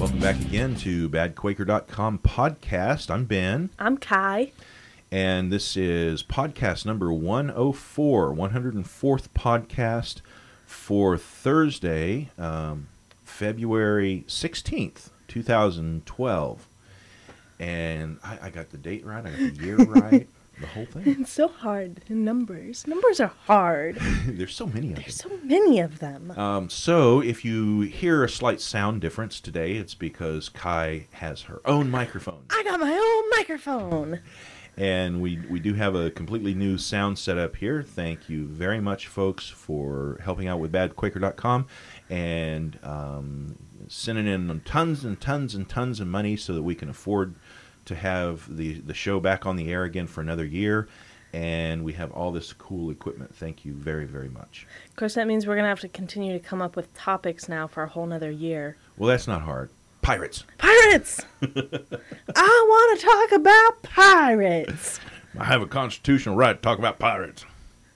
Welcome back again to badquaker.com podcast. I'm Ben. I'm Kai. And this is podcast number 104, 104th podcast for Thursday, February 16th, 2012. And I got the date right, I got the year right, the whole thing. It's so hard. Numbers. Numbers are hard. There's so many of them. There's so many of them. So if you hear a slight sound difference today, it's because Kai has her own microphone. I got my own microphone. And we do have a completely new sound setup here. Thank you very much, folks, for helping out with badquaker.com and sending in tons and tons and tons of money so that we can afford to have the show back on the air again for another year. And we have all this cool equipment. Thank you very, very much. Of course, that means we're going to have to continue to come up with topics now for a whole nother year. Well, that's not hard. Pirates. Pirates! I want to talk about pirates. I have a constitutional right to talk about pirates.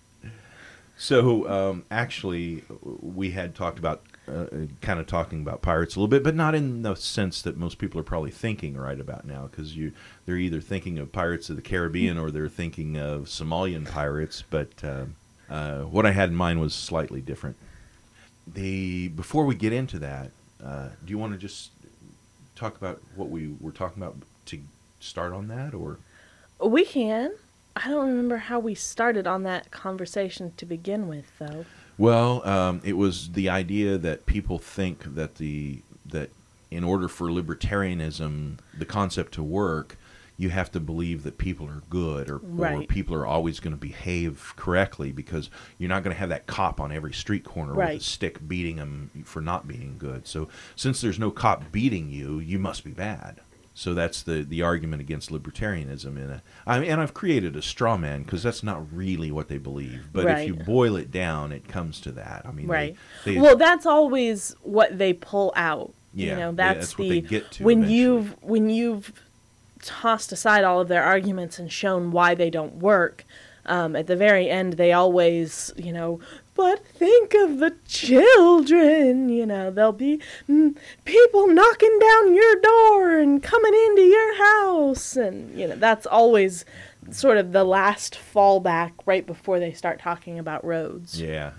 So, actually, we had talked about kind of talking about pirates a little bit, but not in the sense that most people are probably thinking right about now, because they're either thinking of Pirates of the Caribbean or they're thinking of Somalian pirates. But what I had in mind was slightly different. Before we get into that, do you want to just talk about what we were talking about to start on that, or? We can. I don't remember how we started on that conversation to begin with, though. Well, it was the idea that people think that that in order for libertarianism, the concept to work, you have to believe that people are good or people are always going to behave correctly, because you're not going to have that cop on every street corner with a stick beating them for not being good. So since there's no cop beating you, you must be bad. So that's the argument against libertarianism. And I've created a straw man because that's not really what they believe. But if you boil it down, it comes to that. I mean, well, that's always what they pull out. Yeah, you know, that's what they get to when eventually. you've tossed aside all of their arguments and shown why they don't work. At the very end, they always, but think of the children, there'll be people knocking down your door and coming into your house. And, that's always sort of the last fallback right before they start talking about roads. Yeah.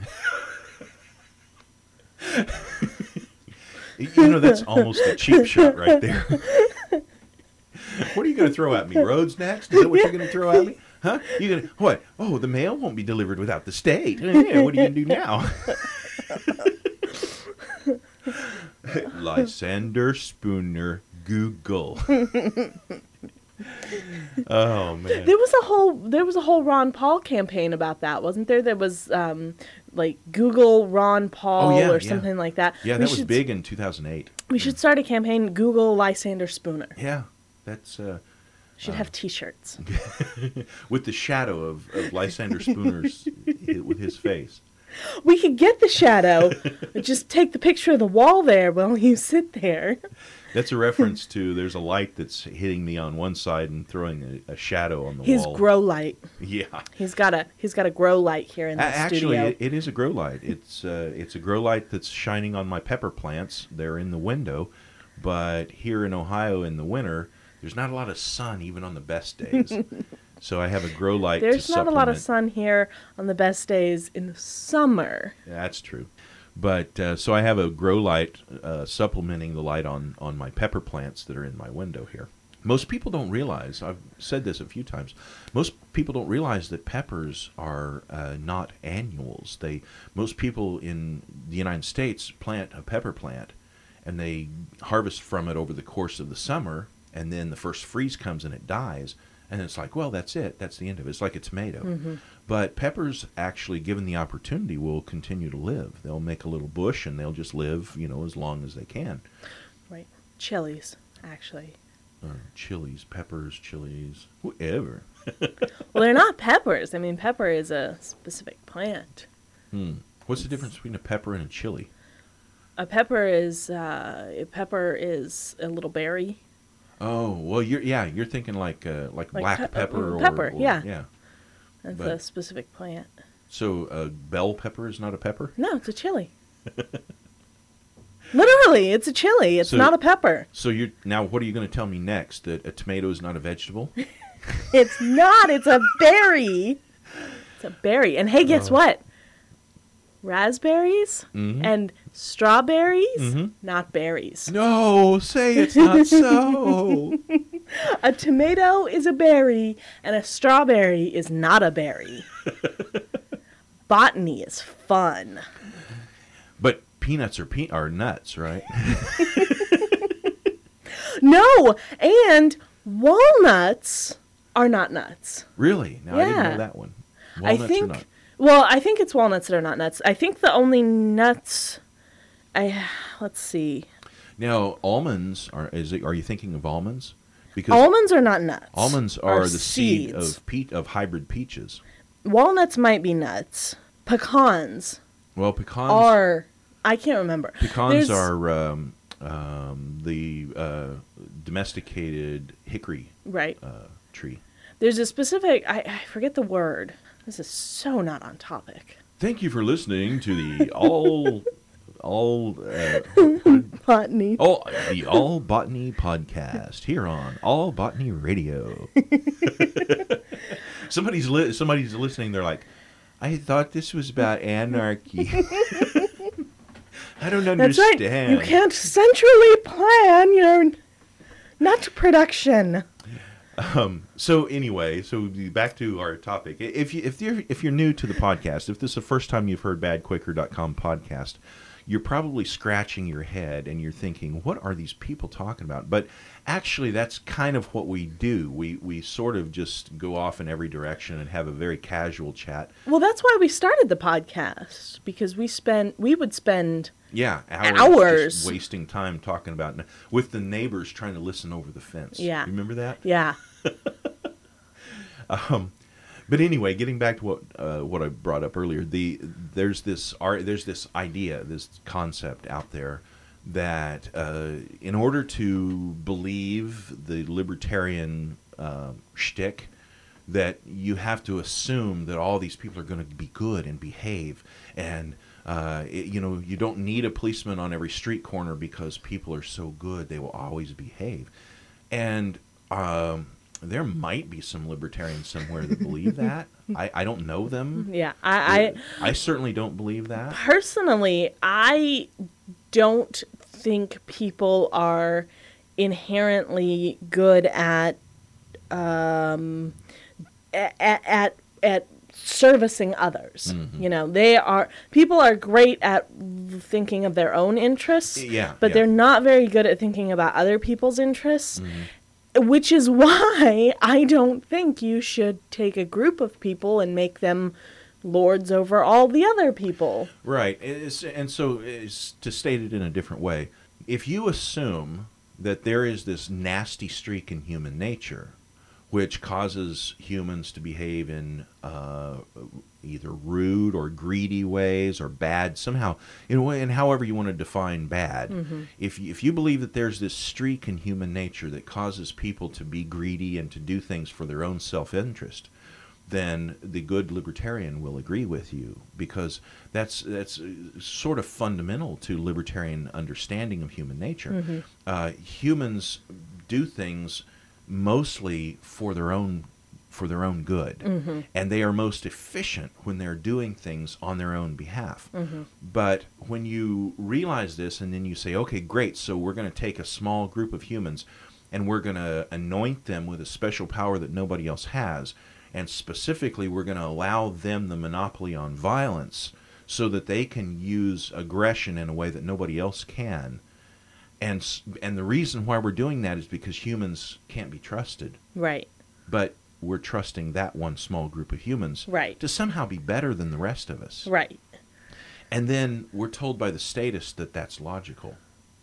That's almost a cheap shot right there. What are you going to throw at me? Roads next? Is that what you're going to throw at me? Huh? You going to, what? Oh, the mail won't be delivered without the state. Yeah, what are you going to do now? Lysander Spooner, Google. Oh man. There was a whole Ron Paul campaign about that, wasn't there? There was like Google Ron Paul or something like that. Yeah, that was big in 2008. We should start a campaign, Google Lysander Spooner. Yeah, that's should have T-shirts with the shadow of Lysander Spooner's with his face. We could get the shadow. Just take the picture of the wall there while you sit there. That's a reference to there's a light that's hitting me on one side and throwing a shadow on the wall. His grow light. Yeah. He's got a grow light here in the studio. Actually, it is a grow light. It's a grow light that's shining on my pepper plants. They're in the window, but here in Ohio in the winter, there's not a lot of sun even on the best days. So I have a grow light There's to not supplement. a lot of sun here on the best days in the summer. Yeah, that's true. But so I have a grow light supplementing the light on my pepper plants that are in my window here. Most people don't realize, I've said this a few times, most people don't realize that peppers are not annuals. Most people in the United States plant a pepper plant, and they harvest from it over the course of the summer, and then the first freeze comes and it dies. And it's like, well, that's it. That's the end of it. It's like a tomato. Mm-hmm. But peppers, actually, given the opportunity, will continue to live. They'll make a little bush, and they'll just live, as long as they can. Right. Chilies, actually. Chilies, peppers, chilies, whatever. Well, they're not peppers. I mean, pepper is a specific plant. What's the difference between a pepper and a chili? A pepper is a little berry. Oh, well, you're thinking like black pepper or pepper, yeah. Yeah. That's a specific plant. So bell pepper is not a pepper? No, it's a chili. Literally, it's a chili. It's So- not a pepper. So you're now. What are you going to tell me next? That a tomato is not a vegetable? It's not. It's a berry. It's a berry. And hey, guess what? Raspberries Mhm. and strawberries, Mhm. not berries. No, say it's not so. A tomato is a berry, and a strawberry is not a berry. Botany is fun. But peanuts are nuts, right? No, and walnuts are not nuts. Really? Now I didn't Yeah. know that one. I Walnuts think. are not. Well, I think it's walnuts that are not nuts. I think the only nuts. Let's see. Now almonds are. Are you thinking of almonds? Because Almonds are not nuts. almonds are the seed seeds. of hybrid peaches. Walnuts might be nuts. Pecans Well, pecans are. I can't remember. Pecans There's- are the domesticated hickory right. tree. There's a specific. I forget the word. This is so not on topic. Thank you for listening to the all Botany. the All Botany podcast here on All Botany Radio. somebody's listening. They're like, I thought this was about anarchy. I don't That's understand. right. You can't centrally plan your nut production. So anyway, back to our topic. If you're new to the podcast, if this is the first time you've heard badquaker.com podcast, you're probably scratching your head and you're thinking, what are these people talking about? But actually, that's kind of what we do. We sort of just go off in every direction and have a very casual chat. Well, that's why we started the podcast, because we would spend Yeah, Hours. just wasting time talking about with the neighbors trying to listen over the fence. Yeah. You remember that? yeah. But anyway, getting back to what I brought up earlier, there's this idea, this concept out there that in order to believe the libertarian shtick, that you have to assume that all these people are going to be good and behave, and you don't need a policeman on every street corner because people are so good they will always behave, and there might be some libertarians somewhere that believe that. I don't know them. Yeah. I certainly don't believe that. personally, I don't think people are inherently good at servicing others. Mhm. People are great at thinking of their own interests, Yeah, but yeah. they're not very good at thinking about other people's interests. Mhm. Which is why I don't think you should take a group of people and make them lords over all the other people. Right. So to state it in a different way, if you assume that there is this nasty streak in human nature which causes humans to behave in either rude or greedy ways or bad somehow, and however you want to define bad. Mm-hmm. If you believe that there's this streak in human nature that causes people to be greedy and to do things for their own self-interest, then the good libertarian will agree with you, because that's sort of fundamental to libertarian understanding of human nature. Mm-hmm. Humans do things mostly for their own good, Mm-hmm. and they are most efficient when they're doing things on their own behalf. Mm-hmm. But when you realize this and then you say, okay, great, so we're going to take a small group of humans and we're going to anoint them with a special power that nobody else has, and specifically we're going to allow them the monopoly on violence so that they can use aggression in a way that nobody else can. And the reason why we're doing that is because humans can't be trusted. Right. But we're trusting that one small group of humans Right. to somehow be better than the rest of us. Right. And then we're told by the statists that that's logical.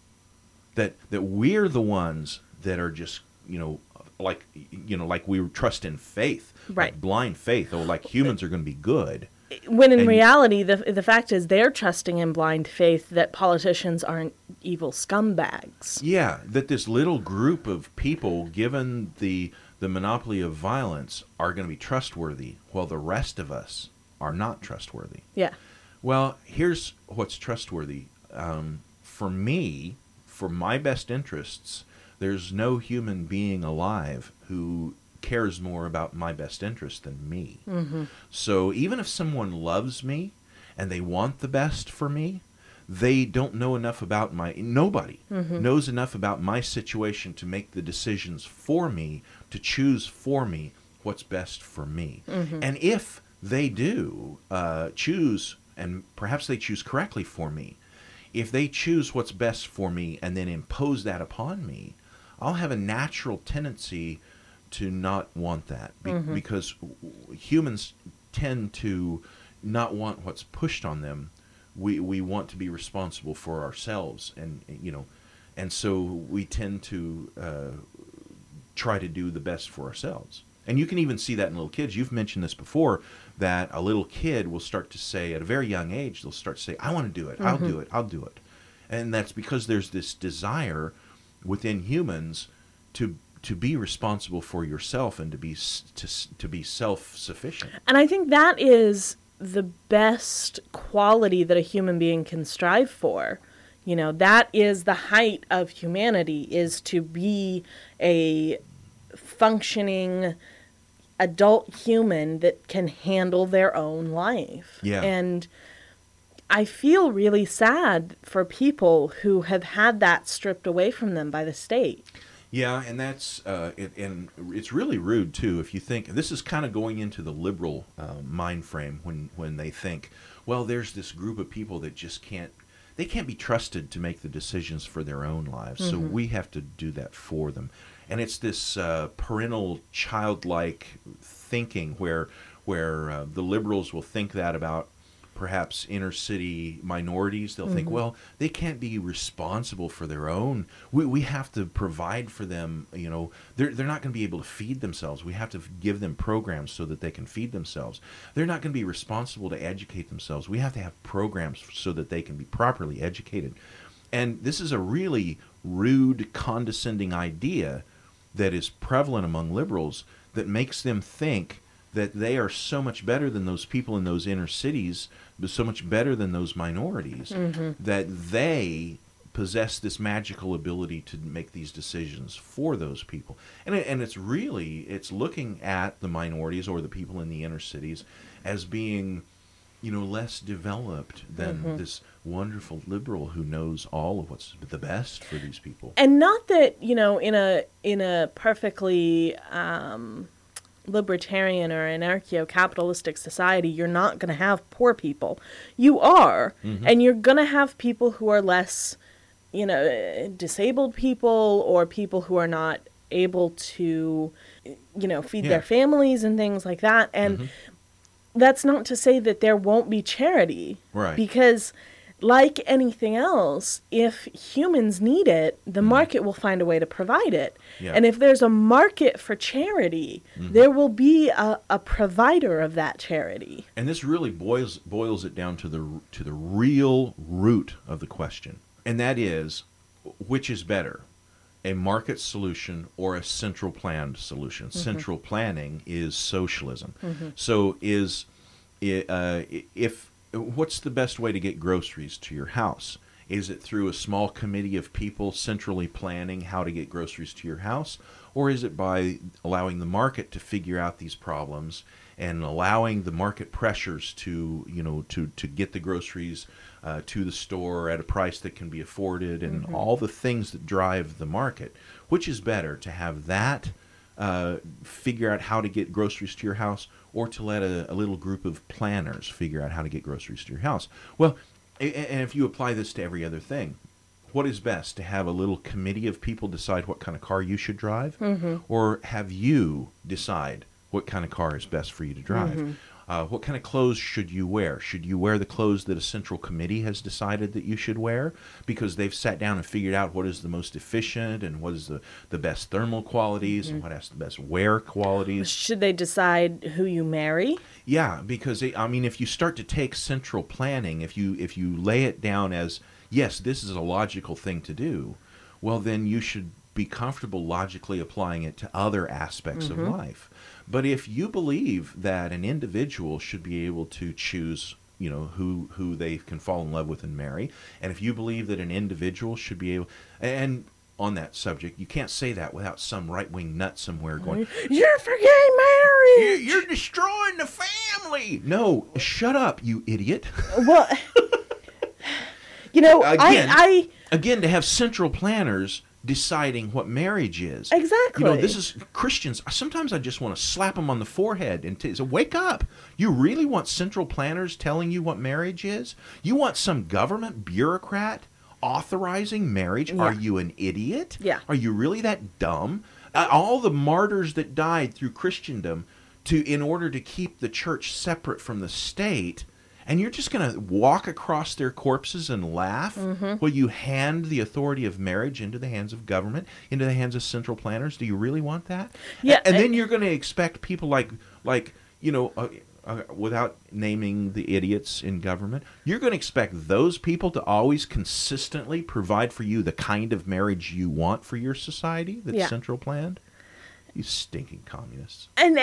That we're the ones that are just, like we trust in faith. Right. Like blind faith. Oh, like humans are going to be good. When in And- reality, the fact is they're trusting in blind faith that politicians aren't evil scumbags. Yeah, that this little group of people, given the monopoly of violence, are going to be trustworthy, while the rest of us are not trustworthy. Yeah. Well, here's what's trustworthy. for me, for my best interests, there's no human being alive who cares more about my best interest than me. So even if someone loves me and they want the best for me, they don't know enough about nobody knows enough about my situation to make the decisions for me, to choose for me what's best for me. And if they do choose, and perhaps they choose correctly for me, if they choose what's best for me and then impose that upon me, I'll have a natural tendency to not want that, because humans tend to not want what's pushed on them. We want to be responsible for ourselves, and so we tend to try to do the best for ourselves. And you can even see that in little kids. You've mentioned this before, that a little kid will start to say, at a very young age, they'll start to say, I want to do it, I'll do it, I'll do it. And that's because there's this desire within humans to be responsible for yourself and to be self-sufficient. And I think that is the best quality that a human being can strive for. That is the height of humanity, is to be a functioning adult human that can handle their own life. Yeah. And I feel really sad for people who have had that stripped away from them by the state. Yeah, and that's and it's really rude too. If you think this is kind of going into the liberal mind frame, when they think, well, there's this group of people that just can't be trusted to make the decisions for their own lives, so we have to do that for them. And it's this parental, childlike thinking where the liberals will think that about perhaps inner city minorities. They'll think, well, they can't be responsible for their own. We have to provide for them. They're not going to be able to feed themselves. We have to give them programs so that they can feed themselves. They're not going to be responsible to educate themselves. We have to have programs so that they can be properly educated. And this is a really rude, condescending idea that is prevalent among liberals that makes them think that they are so much better than those people in those inner cities, but so much better than those minorities, that they possess this magical ability to make these decisions for those people. And it's looking at the minorities or the people in the inner cities as being, less developed than this wonderful liberal who knows all of what's the best for these people. And not that, in a perfectly libertarian or anarcho-capitalistic society, you're not going to have poor people. You are, and you're going to have people who are less, disabled people, or people who are not able to, feed their families and things like that. And that's not to say that there won't be charity. Right. Because like anything else, if humans need it, the market will find a way to provide it. Yeah. And if there's a market for charity, there will be a provider of that charity. And this really boils it down to the real root of the question. And that is, which is better, a market solution or a central planned solution? Central planning is socialism. So what's the best way to get groceries to your house? Is it through a small committee of people centrally planning how to get groceries to your house? Or is it by allowing the market to figure out these problems and allowing the market pressures to get the groceries to the store at a price that can be afforded, and all the things that drive the market? Which is better, to have that figure out how to get groceries to your house, or to let a little group of planners figure out how to get groceries to your house? Well, and if you apply this to every other thing, what is best, to have a little committee of people decide what kind of car you should drive, or have you decide what kind of car is best for you to drive? What kind of clothes should you wear? Should you wear the clothes that a central committee has decided that you should wear, because they've sat down and figured out what is the most efficient and what is the best thermal qualities and what has the best wear qualities? Should they decide who you marry? Yeah, because if you start to take central planning, if you lay it down as, yes, this is a logical thing to do, well, then you should be comfortable logically applying it to other aspects of life. But if you believe that an individual should be able to choose who they can fall in love with and marry. And if you believe that an individual should be able, and on that subject, you can't say that without some right-wing nut somewhere going, "You're for gay marriage. You're destroying the family." No, shut up, you idiot. Well, Again, to have central planners deciding what marriage is. Exactly. This is Christians. Sometimes I just want to slap them on the forehead and say, wake up. You really want central planners telling you what marriage is? You want some government bureaucrat authorizing marriage? Yeah. Are you an idiot? Yeah. Are you really that dumb? All the martyrs that died through Christendom in order to keep the church separate from the state, and you're just going to walk across their corpses and laugh while you hand the authority of marriage into the hands of government, into the hands of central planners? Do you really want that? Yeah. And then you're going to expect people without naming the idiots in government, you're going to expect those people to always consistently provide for you the kind of marriage you want for your society that's central planned? You stinking communists. And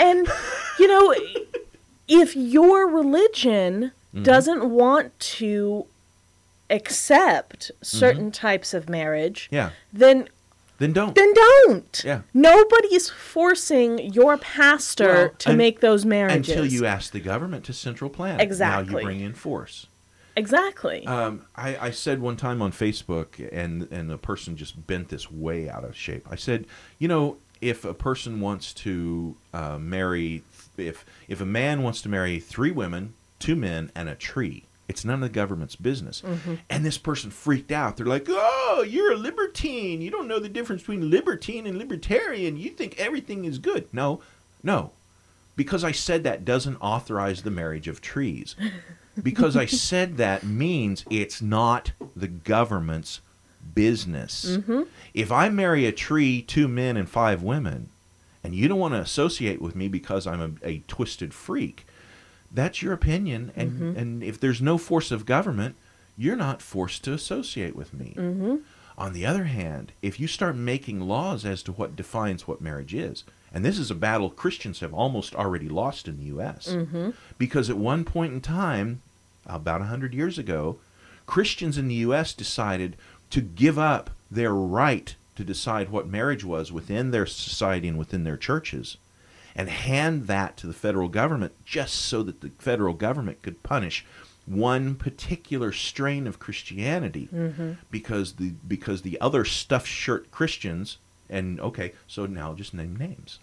if your religion doesn't want to accept certain types of marriage, then don't. Then don't. Yeah. Nobody's forcing your pastor to make those marriages. Until you ask the government to central plan. Exactly. Now you bring in force. Exactly. I said one time on Facebook, and a person just bent this way out of shape. I said, if a person wants to marry, if a man wants to marry 3 women, 2 men, and a tree, it's none of the government's business. And this person freaked out. They're like, "Oh, you're a libertine. You don't know the difference between libertine and libertarian. You think everything is good." No. Because I said that doesn't authorize the marriage of trees. Because I said that means it's not the government's business. If I marry a tree, 2 men, and 5 women, and you don't want to associate with me because I'm a twisted freak, that's your opinion, and if there's no force of government, you're not forced to associate with me. On the other hand, if you start making laws as to what defines what marriage is, and this is a battle Christians have almost already lost in the U.S., because at one point in time, about 100 years ago, Christians in the U.S. decided to give up their right to decide what marriage was within their society and within their churches, and hand that to the federal government just so that the federal government could punish one particular strain of Christianity, because the other stuffed shirt Christians, and so now I'll just name names.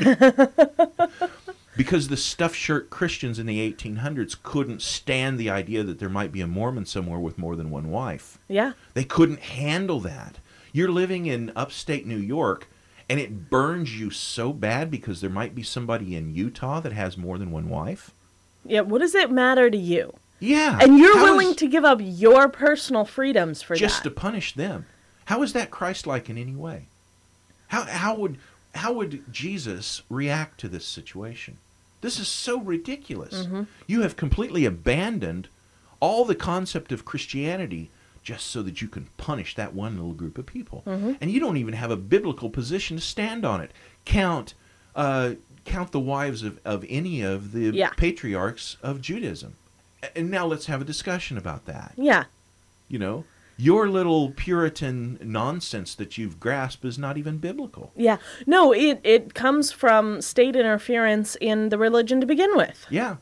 Because the stuffed shirt Christians in the 1800s couldn't stand the idea that there might be a Mormon somewhere with more than one wife. Yeah. They couldn't handle that. You're living in upstate New York, and it burns you so bad because there might be somebody in Utah that has more than one wife. Yeah, what does it matter to you? Yeah. And you're willing to give up your personal freedoms for just that. to punish them. How is that Christ-like in any way? How would Jesus react to this situation? This is so ridiculous. You have completely abandoned all the concept of Christianity just so that you can punish that one little group of people. And you don't even have a biblical position to stand on it. Count the wives of any of the patriarchs of Judaism. And now let's have a discussion about that. Yeah. Your little Puritan nonsense that you've grasped is not even biblical. Yeah. No, it comes from state interference in the religion to begin with. Yeah.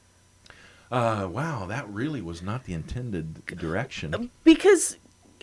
Wow, that really was not the intended direction. Because,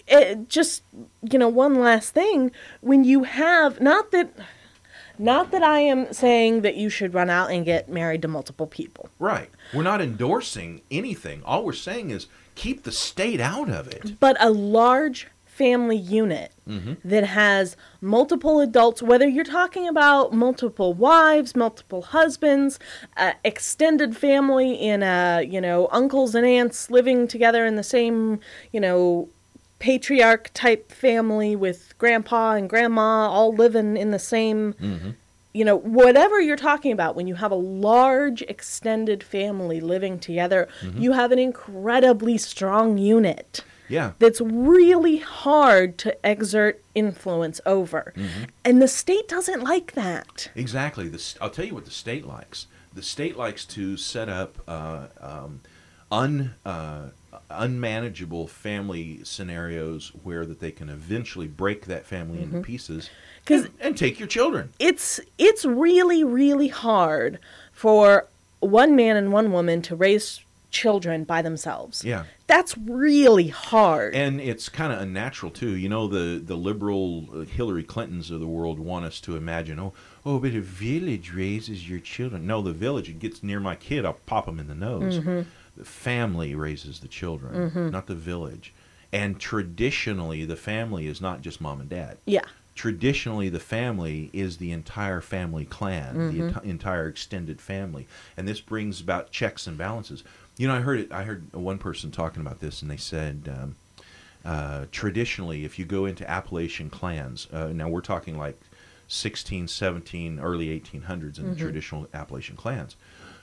one last thing, when you have, not that I am saying that you should run out and get married to multiple people. Right. We're not endorsing anything. All we're saying is keep the state out of it. But a large family unit that has multiple adults, whether you're talking about multiple wives, multiple husbands, extended family in uncles and aunts living together in the same, patriarch type family with grandpa and grandma all living in the same, whatever you're talking about, when you have a large extended family living together, you have an incredibly strong unit. Yeah. That's really hard to exert influence over. And the state doesn't like that. Exactly. I'll tell you what the state likes. The state likes to set up unmanageable family scenarios where that they can eventually break that family into pieces 'Cause and take your children. It's really, really hard for one man and one woman to raise children by themselves. Yeah. That's really hard. And it's kind of unnatural too. You know, the liberal Hillary Clintons of the world want us to imagine, but a village raises your children. No, the village, it gets near my kid, I'll pop them in the nose. The family raises the children, not the village. And traditionally, the family is not just mom and dad. Yeah. Traditionally, the family is the entire family clan, the entire extended family. And this brings about checks and balances. You know, I heard one person talking about this, and they said, traditionally, if you go into Appalachian clans, now we're talking like 16, 17, early 1800s in the traditional Appalachian clans,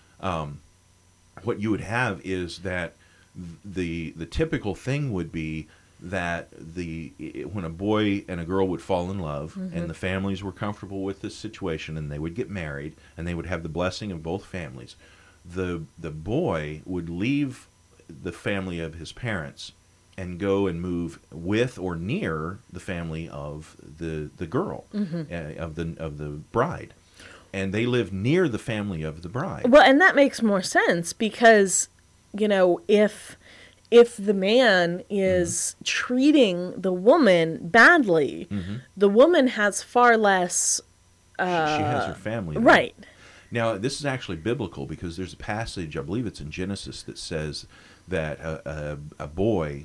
what you would have is that the typical thing would be that when a boy and a girl would fall in love and the families were comfortable with this situation and they would get married and they would have the blessing of both families, the boy would leave the family of his parents and go and move with or near the family of the girl, of the bride. And they live near the family of the bride. Well, and that makes more sense because, you know, if the man is treating the woman badly, the woman has far less... she has her family there. Right. Now, this is actually biblical because there's a passage, I believe it's in Genesis, that says that a boy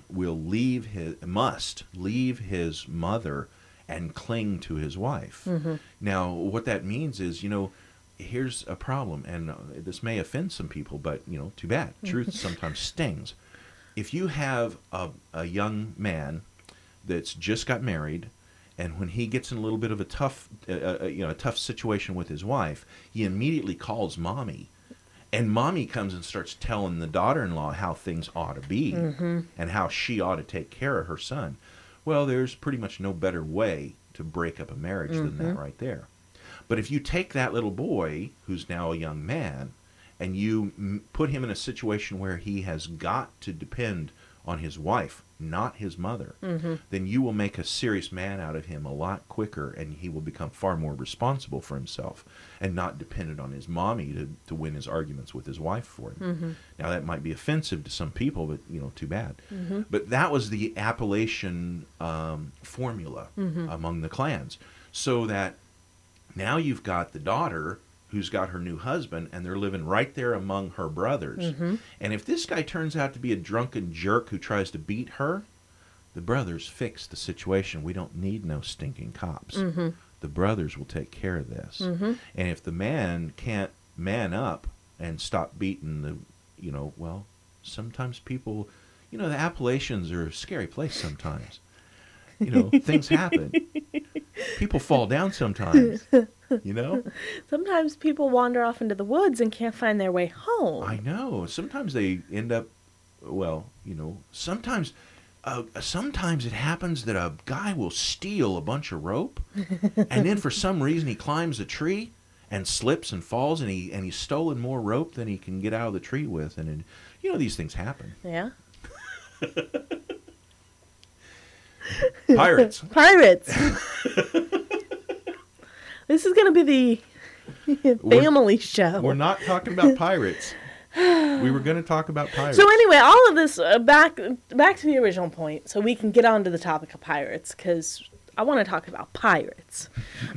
must leave his mother and cling to his wife. Now, what that means is, you know, here's a problem, and this may offend some people, but, you know, too bad. Truth sometimes stings. If you have a young man that's just got married, and when he gets in a little bit of a tough situation with his wife, he immediately calls mommy. And mommy comes and starts telling the daughter-in-law how things ought to be and how she ought to take care of her son. Well, there's pretty much no better way to break up a marriage than that right there. But if you take that little boy, who's now a young man, and you put him in a situation where he has got to depend on his wife, not his mother, then you will make a serious man out of him a lot quicker, and he will become far more responsible for himself and not dependent on his mommy to win his arguments with his wife for him. Now, that might be offensive to some people, but, you know, too bad. But that was the Appalachian formula among the clans. So that now you've got the daughter who's got her new husband, and they're living right there among her brothers. And if this guy turns out to be a drunken jerk who tries to beat her, the brothers fix the situation. We don't need no stinking cops. The brothers will take care of this. And if the man can't man up and stop beating sometimes people, you know, the Appalachians are a scary place sometimes. You know, things happen. People fall down sometimes, you know? Sometimes people wander off into the woods and can't find their way home. I know. Sometimes they end up, well, you know, sometimes it happens that a guy will steal a bunch of rope, and then for some reason he climbs a tree and slips and falls, and he's stolen more rope than he can get out of the tree with. And, you know, these things happen. Yeah. Pirates. This is going to be the family show. We're not talking about pirates. We were going to talk about pirates. So anyway, all of this, back to the original point, so we can get on to the topic of pirates, because I want to talk about pirates.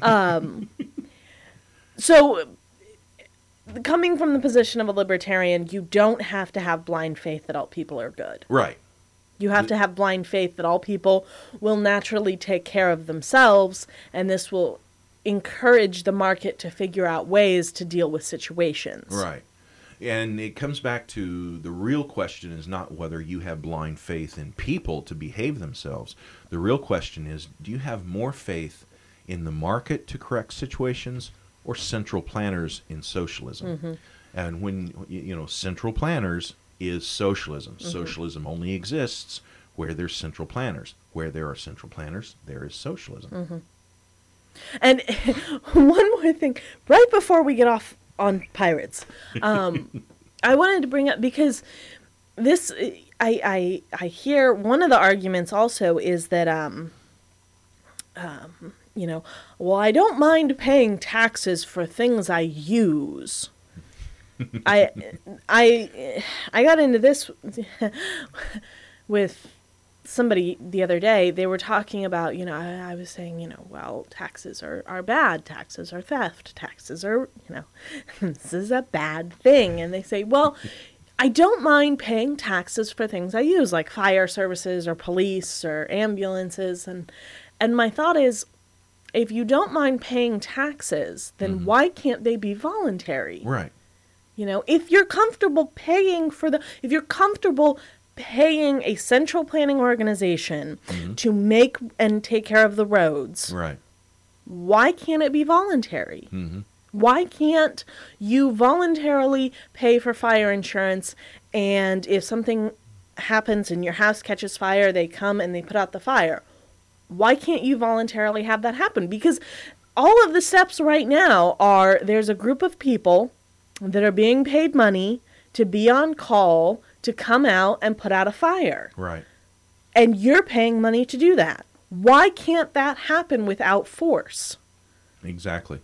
So, coming from the position of a libertarian, you don't have to have blind faith that all people are good. Right. You have to have blind faith that all people will naturally take care of themselves, and this will encourage the market to figure out ways to deal with situations. Right. And it comes back to the real question is not whether you have blind faith in people to behave themselves. The real question is, do you have more faith in the market to correct situations or central planners in socialism? And when, you know, central planners is socialism. Socialism only exists where there's central planners. Where there are central planners, there is socialism. And one more thing, right before we get off on pirates, I wanted to bring up, because this I hear one of the arguments also is that well, I don't mind paying taxes for things I use. I got into this with somebody the other day. They were talking about, I was saying, well, taxes are bad. Taxes are theft. Taxes are, this is a bad thing. And they say, well, I don't mind paying taxes for things I use, like fire services or police or ambulances. And my thought is, if you don't mind paying taxes, then why can't they be voluntary? Right. If you're comfortable paying if you're comfortable paying a central planning organization to make and take care of the roads, Right. why can't it be voluntary? Mm-hmm. Why can't you voluntarily pay for fire insurance, and if something happens and your house catches fire, they come and they put out the fire? Why can't you voluntarily have that happen? Because all of the steps right now are, there's a group of people that are being paid money to be on call to come out and put out a fire. Right. And you're paying money to do that. Why can't that happen without force? Exactly.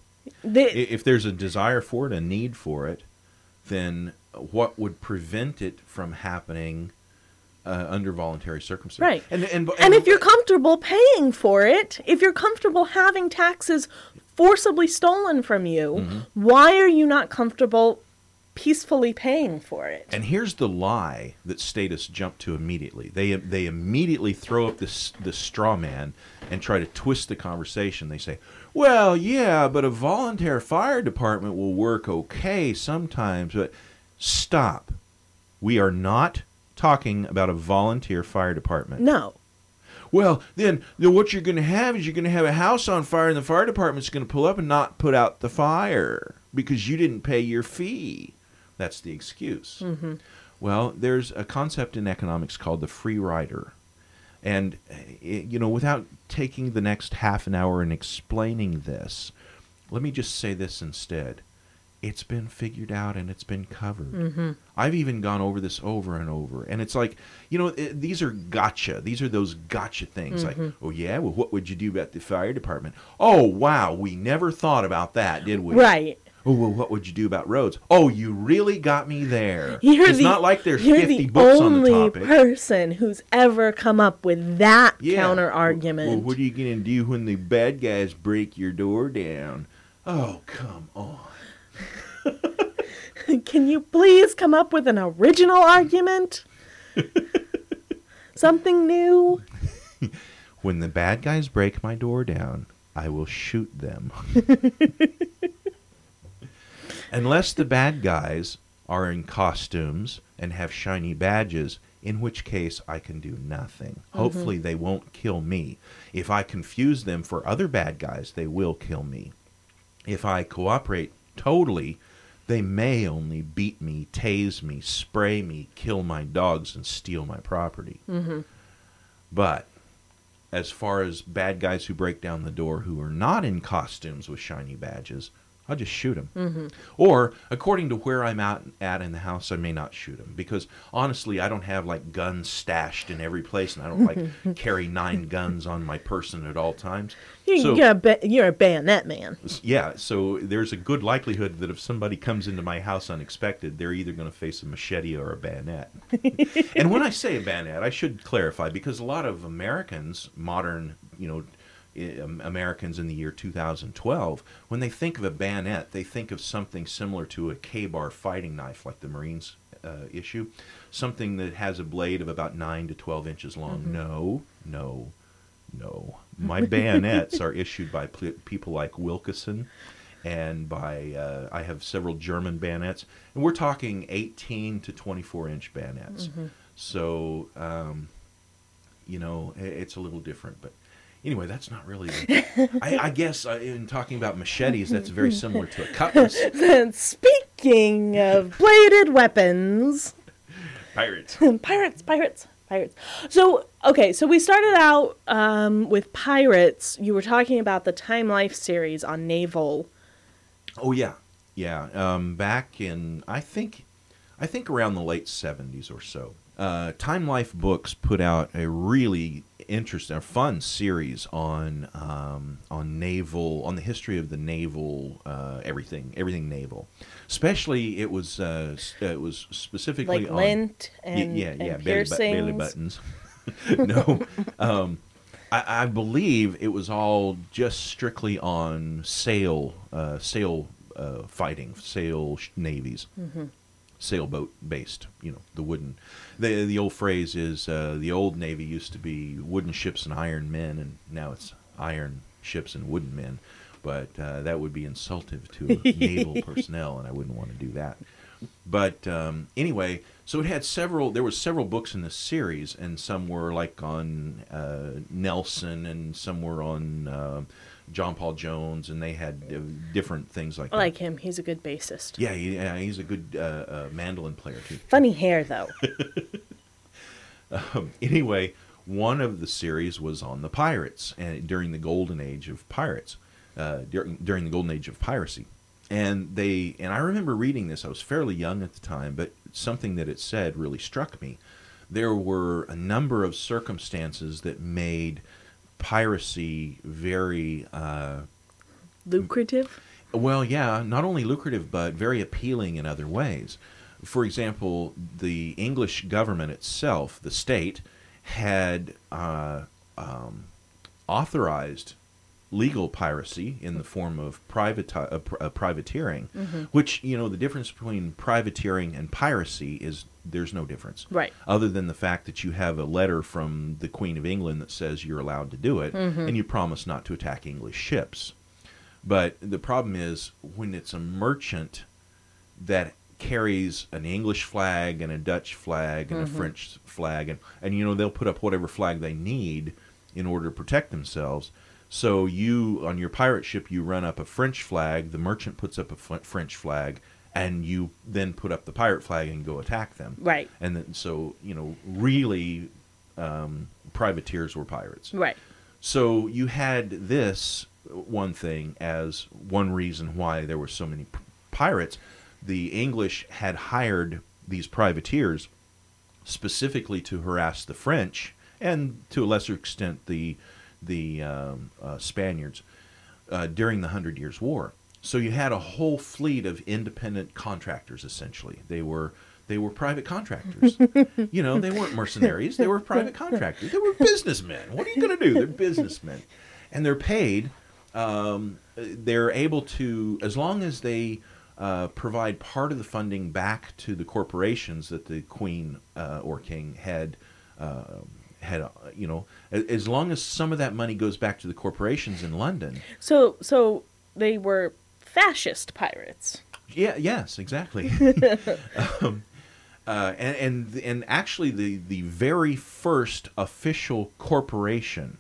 If there's a desire for it, a need for it, then what would prevent it from happening under voluntary circumstances? Right. And if you're comfortable paying for it, if you're comfortable having taxes forcibly stolen from you, why are you not comfortable peacefully paying for it? And here's the lie that statists jump to immediately. They immediately throw up this straw man and try to twist the conversation. They say, well, yeah, but a volunteer fire department will work okay sometimes. But stop. We are not talking about a volunteer fire department. No. Well, then what you're going to have is you're going to have a house on fire, and the fire department's going to pull up and not put out the fire because you didn't pay your fee. That's the excuse. Mm-hmm. Well, there's a concept in economics called the free rider. And, without taking the next half an hour and explaining this, let me just say this instead. It's been figured out and it's been covered. Mm-hmm. I've even gone over this over and over. And it's like, these are gotcha. These are those gotcha things. Mm-hmm. Like, oh, yeah? Well, what would you do about the fire department? Oh, wow. We never thought about that, did we? Right. Oh, well, what would you do about roads? Oh, you really got me there. It's not like there's 50 books on the topic. You're the only person who's ever come up with that counter argument. Well, what are you going to do when the bad guys break your door down? Oh, come on. Can you please come up with an original argument? Something new? When the bad guys break my door down, I will shoot them. Unless the bad guys are in costumes and have shiny badges, in which case I can do nothing. Hopefully they won't kill me. If I confuse them for other bad guys, they will kill me. If I cooperate totally, they may only beat me, tase me, spray me, kill my dogs, and steal my property. Mm-hmm. But as far as bad guys who break down the door who are not in costumes with shiny badges, I'll just shoot them. Mm-hmm. Or, according to where I'm at in the house, I may not shoot them. Because, honestly, I don't have, guns stashed in every place, and I don't, carry 9 guns on my person at all times. You're a bayonet man. Yeah, so there's a good likelihood that if somebody comes into my house unexpected, they're either going to face a machete or a bayonet. And when I say a bayonet, I should clarify, because a lot of Americans, modern, Americans in the year 2012, when they think of a bayonet, they think of something similar to a K-bar fighting knife, like the Marines issue, something that has a blade of about 9 to 12 inches long. No. My bayonets are issued by people like Wilkeson, and by I have several German bayonets, and we're talking 18 to 24-inch bayonets. Mm-hmm. So, it's a little different, but anyway, that's not really... I guess in talking about machetes, that's very similar to a cutlass. Speaking of bladed weapons... Pirates. Pirates. So we started out with Pirates. You were talking about the Time Life series on naval. Oh, yeah. Yeah. Back in, I think around the late 70s or so. Time Life Books put out a really interesting, fun series on naval, on the history of the naval, everything naval. Especially, it was specifically Like on lint and, yeah, and belly piercings. buttons. No, I believe it was all just strictly on sail fighting, navies. Sailboat based, the wooden. The old phrase is the old Navy used to be wooden ships and iron men, and now it's iron ships and wooden men. But that would be insultive to naval personnel, and I wouldn't want to do that. But anyway, so it had there were several books in this series, and some were like on Nelson, and some were on John Paul Jones, and they had different things like I that. like him. He's a good bassist. Yeah, he's a good mandolin player too. Funny hair, though. Anyway, one of the series was on the pirates, and during the golden age of pirates, during the golden age of piracy, and I remember reading this. I was fairly young at the time, but something that it said really struck me. There were a number of circumstances that made piracy very Lucrative? well, yeah, not only lucrative, but very appealing in other ways. For example, the English government itself, the state, had authorized legal piracy in the form of privateering, which, the difference between privateering and piracy is there's no difference. Right. Other than the fact that you have a letter from the Queen of England that says you're allowed to do it, and you promise not to attack English ships. But the problem is when it's a merchant that carries an English flag and a Dutch flag and a French flag, and they'll put up whatever flag they need in order to protect themselves. So you, on your pirate ship, you run up a French flag, the merchant puts up a French flag, and you then put up the pirate flag and go attack them. Right. And then, so, really, privateers were pirates. Right. So you had this one thing as one reason why there were so many pirates. The English had hired these privateers specifically to harass the French and, to a lesser extent, the Spaniards during the 100 Years' War. So you had a whole fleet of independent contractors. Essentially, they were private contractors. They weren't mercenaries. They were private contractors. They were businessmen. What are you going to do? They're businessmen, and they're paid. They're able to, as long as they provide part of the funding back to the corporations that the Queen or King had, as long as some of that money goes back to the corporations in London. So they were fascist pirates. Yeah. Yes. Exactly. And actually, the very first official corporation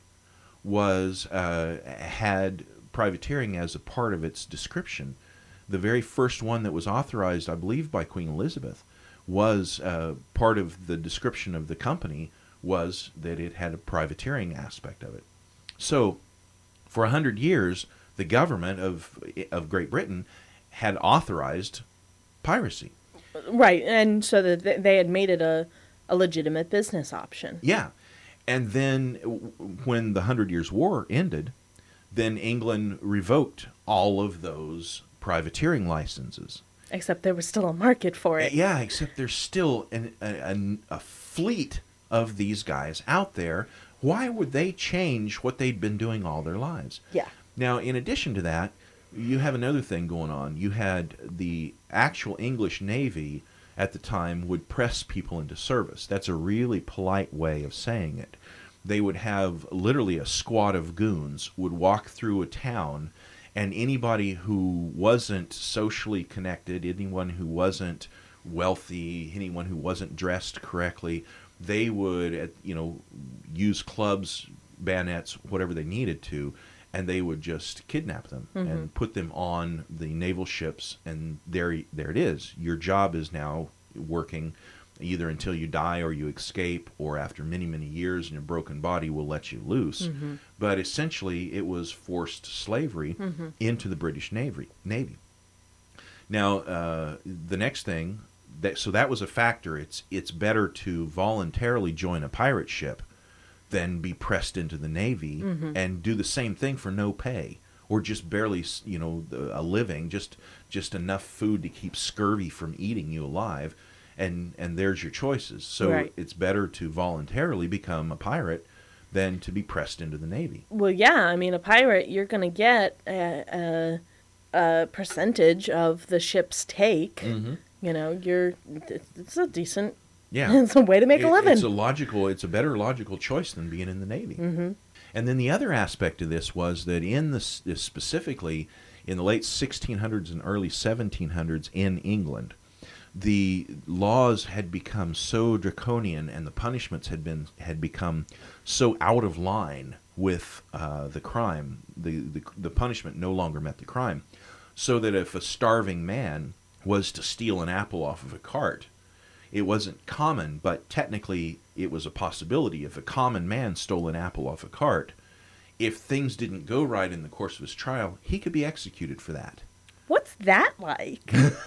had privateering as a part of its description. The very first one that was authorized, I believe, by Queen Elizabeth, was part of the description of the company was that it had a privateering aspect of it. So, for 100 years, the government of Great Britain had authorized piracy. Right, and so that they had made it a legitimate business option. Yeah. And then when the 100 Years' War ended, then England revoked all of those privateering licenses. Except there was still a market for it. Yeah, except there's still a fleet of these guys out there. Why would they change what they'd been doing all their lives? Yeah. Now, in addition to that, you have another thing going on. You had the actual English Navy at the time would press people into service. That's a really polite way of saying it. They would have literally a squad of goons would walk through a town, and anybody who wasn't socially connected, anyone who wasn't wealthy, anyone who wasn't dressed correctly, they would use clubs, bayonets, whatever they needed to, and they would just kidnap them and put them on the naval ships, and there it is. Your job is now working either until you die or you escape, or after many, many years and your broken body will let you loose. But essentially, it was forced slavery into the British Navy. Now, the next thing so that was a factor. It's better to voluntarily join a pirate ship than be pressed into the Navy and do the same thing for no pay, or just barely, a living, just enough food to keep scurvy from eating you alive, and there's your choices. So Right. it's better to voluntarily become a pirate than to be pressed into the Navy. Well, yeah, I mean, a pirate, you're going to get a percentage of the ship's take. Mm-hmm. It's a decent, Yeah, it's a way to make a living. It's a better logical choice than being in the Navy. Mm-hmm. And then the other aspect of this was that specifically in the late 1600s and early 1700s in England, the laws had become so draconian and the punishments had become so out of line with the crime. The punishment no longer met the crime, so that if a starving man was to steal an apple off of a cart, it wasn't common, but technically it was a possibility. If a common man stole an apple off a cart, if things didn't go right in the course of his trial, he could be executed for that. What's that like?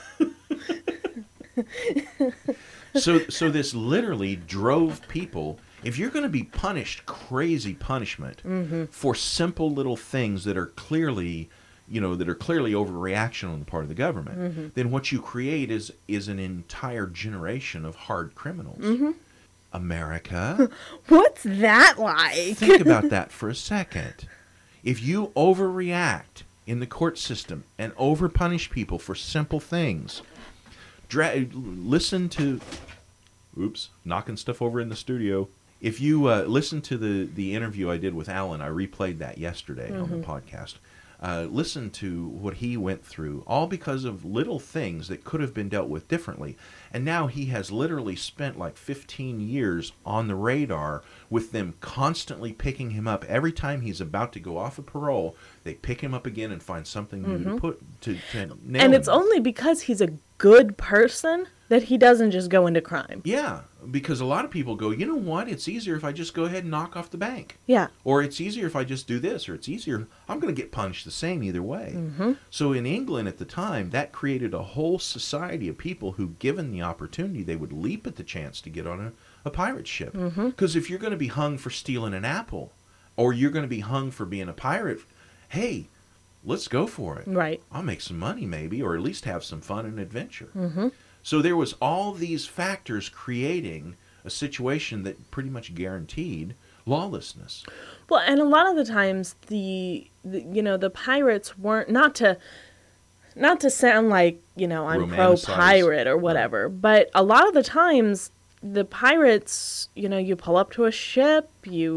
So this literally drove people. If you're going to be punished, crazy punishment for simple little things that are clearly, overreaction on the part of the government, then what you create is an entire generation of hard criminals. America, What's that like? think about that for a second. If you overreact in the court system and overpunish people for simple things, listen to... Oops, knocking stuff over in the studio. If you listen to the interview I did with Alan, I replayed that yesterday on the podcast. Listen to what he went through, all because of little things that could have been dealt with differently. And now he has literally spent like 15 years on the radar with them constantly picking him up. Every time he's about to go off of parole, they pick him up again and find something new to put to nail And him. it's only because he's a good person that he doesn't just go into crime. Yeah, because a lot of people go, you know what, it's easier if I just go ahead and knock off the bank. Yeah. Or it's easier if I just do this, or it's easier, I'm going to get punished the same either way. So in England at the time, that created a whole society of people who, given the opportunity, they would leap at the chance to get on a pirate ship. Because if you're going to be hung for stealing an apple, or you're going to be hung for being a pirate, hey, let's go for it. Right. I'll make some money maybe, or at least have some fun and adventure. So there was all these factors creating a situation that pretty much guaranteed lawlessness. Well, and a lot of the times the pirates weren't, not to sound like, I'm pro-pirate or whatever, but a lot of the times the pirates, you pull up to a ship,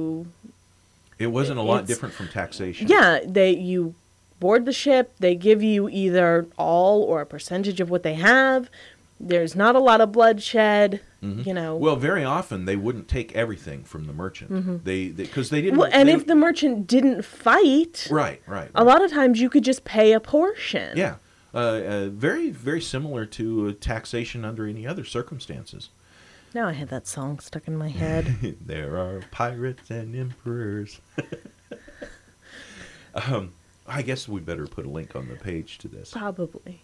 It wasn't a lot different from taxation. Yeah, you board the ship, they give you either all or a percentage of what they have. There's not a lot of bloodshed, Well, very often they wouldn't take everything from the merchant. Because they didn't. Well, and if the merchant didn't fight, right. a lot of times you could just pay a portion. Yeah, very, very similar to taxation under any other circumstances. Now I had that song stuck in my head. There are pirates and emperors. I guess we better put a link on the page to this. Probably.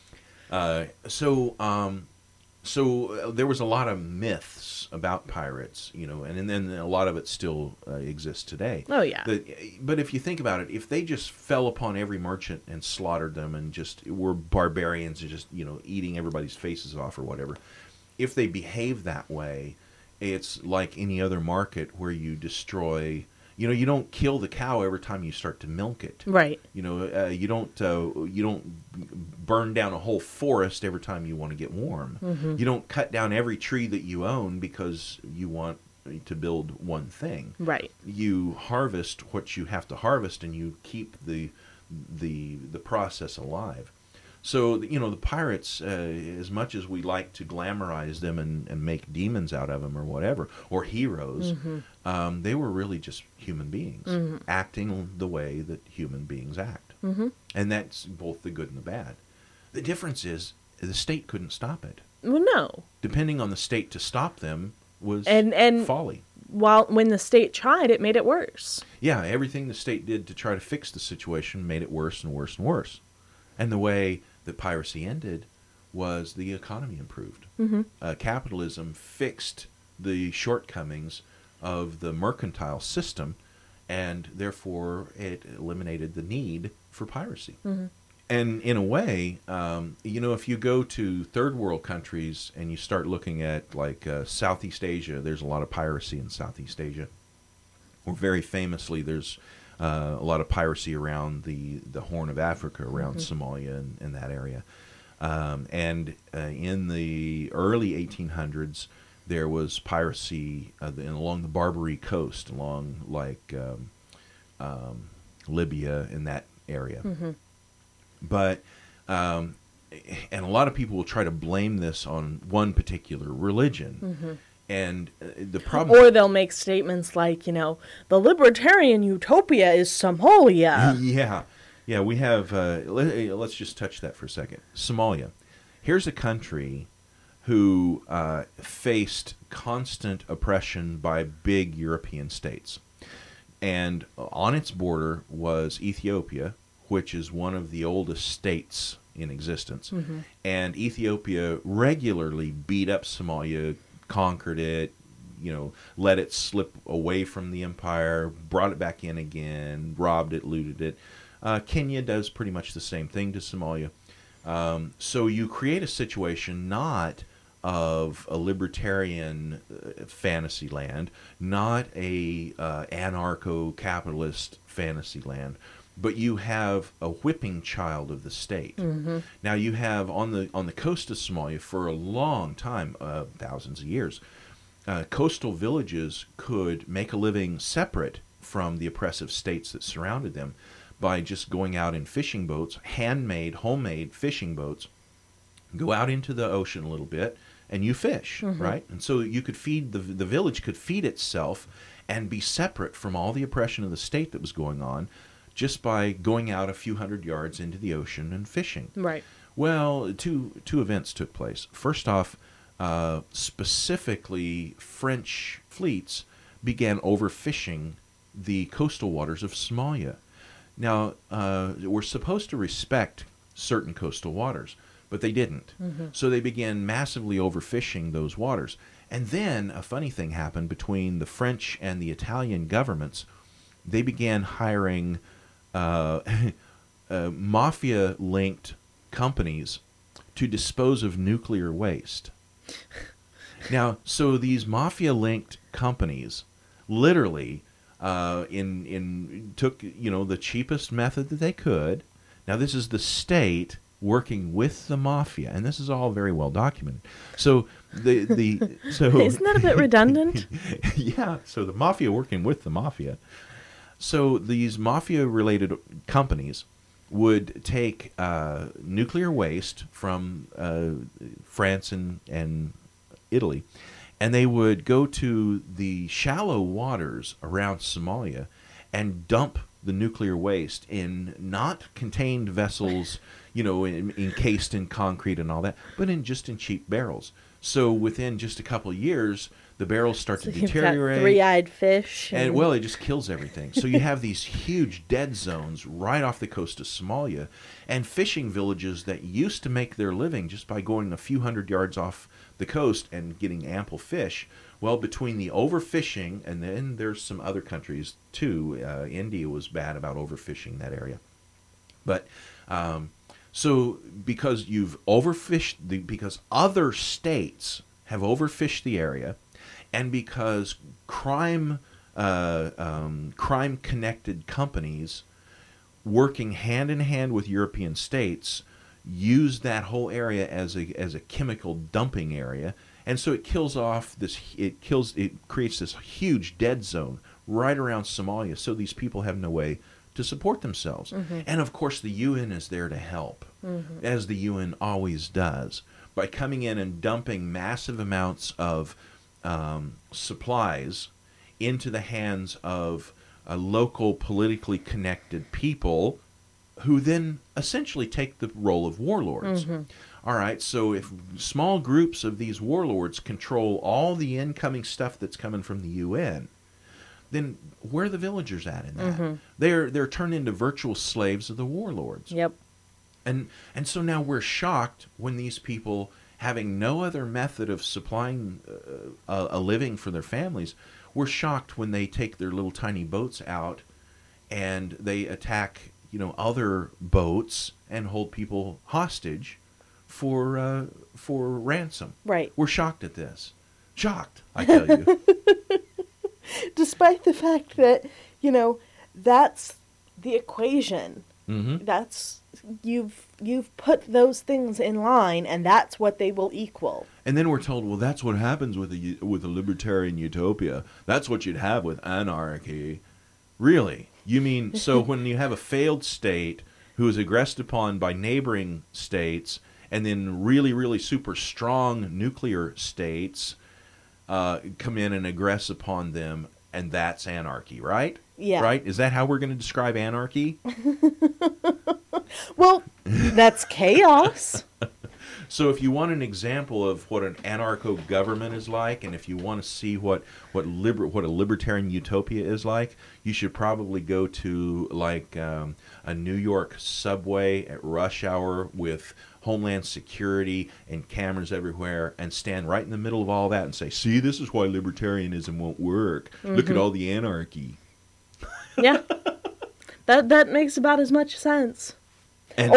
So there was a lot of myths about pirates, and then a lot of it still exists today. Oh, yeah. But if you think about it, if they just fell upon every merchant and slaughtered them and just were barbarians and just, eating everybody's faces off or whatever, if they behave that way, it's like any other market where you destroy... you don't kill the cow every time you start to milk it. Right. You don't burn down a whole forest every time you want to get warm. You don't cut down every tree that you own because you want to build one thing. Right. You harvest what you have to harvest, and you keep the process alive. So, the pirates, as much as we like to glamorize them and make demons out of them or whatever, or heroes, they were really just human beings, acting the way that human beings act. And that's both the good and the bad. The difference is the state couldn't stop it. Well, no. Depending on the state to stop them was and folly. When the state tried, it made it worse. Yeah, everything the state did to try to fix the situation made it worse and worse and worse. And the way that piracy ended was the economy improved. Mm-hmm. Capitalism fixed the shortcomings of the mercantile system, and therefore it eliminated the need for piracy. Mm-hmm. And in a way, if you go to third world countries and you start looking at like Southeast Asia, there's a lot of piracy in Southeast Asia. Or very famously, there's a lot of piracy around the Horn of Africa, around Somalia and that area. And in the early 1800s, there was piracy along the Barbary coast, along like Libya in that area. Mm-hmm. But and a lot of people will try to blame this on one particular religion. Mm-hmm. And the problem... Or they'll make statements like, the libertarian utopia is Somalia. Yeah, we have... let's just touch that for a second. Somalia. Here's a country who faced constant oppression by big European states. And on its border was Ethiopia, which is one of the oldest states in existence. Mm-hmm. And Ethiopia regularly beat up Somalia, conquered it, let it slip away from the empire, brought it back in again, robbed it, looted it. Kenya does pretty much the same thing to Somalia. So you create a situation not of a libertarian fantasy land, not a anarcho-capitalist fantasy land, but you have a whipping child of the state. Mm-hmm. Now you have on the coast of Somalia for a long time, thousands of years, coastal villages could make a living separate from the oppressive states that surrounded them by just going out in fishing boats, handmade, homemade fishing boats, go out into the ocean a little bit, and you fish, right? And so you could feed, the village could feed itself and be separate from all the oppression of the state that was going on, just by going out a few hundred yards into the ocean and fishing. Right. Well, two events took place. First off, specifically French fleets began overfishing the coastal waters of Somalia. Now, we're supposed to respect certain coastal waters, but they didn't. Mm-hmm. So they began massively overfishing those waters. And then a funny thing happened between the French and the Italian governments. They began hiring mafia-linked companies to dispose of nuclear waste. Now, so these mafia-linked companies literally took the cheapest method that they could. Now, this is the state working with the mafia, and this is all very well documented. So so isn't that a bit redundant? Yeah. So the mafia working with the mafia. So these mafia-related companies would take nuclear waste from France and Italy, and they would go to the shallow waters around Somalia and dump the nuclear waste in not contained vessels, encased in concrete and all that, but in cheap barrels. So within just a couple of years, the barrels start to deteriorate. You've got three-eyed fish. And well, it just kills everything. So you have these huge dead zones right off the coast of Somalia, and fishing villages that used to make their living just by going a few hundred yards off the coast and getting ample fish. Well, between the overfishing, and then there's some other countries too. India was bad about overfishing that area. But so because you've overfished, because other states have overfished the area, and because crime-connected companies working hand in hand with European states use that whole area as a chemical dumping area, and so it kills off it creates this huge dead zone right around Somalia. So these people have no way to support themselves, and of course the UN is there to help, as the UN always does, by coming in and dumping massive amounts of supplies into the hands of local politically connected people who then essentially take the role of warlords. All right, so if small groups of these warlords control all the incoming stuff that's coming from the UN, then where are the villagers at in that? They're turned into virtual slaves of the warlords. Yep. And so now we're shocked when these people, having no other method of supplying a living for their families, we're shocked when they take their little tiny boats out and they attack, other boats and hold people hostage for ransom. Right. We're shocked at this. Shocked, I tell you. Despite the fact that, that's the equation. Mm-hmm. That's you've put those things in line, and that's what they will equal. And then we're told, well, that's what happens with a libertarian utopia. That's what you'd have with anarchy. Really? You mean, so when you have a failed state who is aggressed upon by neighboring states, and then really, really super strong nuclear states come in and aggress upon them, and that's anarchy, right? Yeah. Right? Is that how we're going to describe anarchy? Well, that's chaos. So if you want an example of what an anarcho-government is like, and if you want to see what a libertarian utopia is like, you should probably go to a New York subway at rush hour with Homeland Security and cameras everywhere, and stand right in the middle of all that and say, see, this is why libertarianism won't work. Mm-hmm. Look at all the anarchy. Yeah. That makes about as much sense. And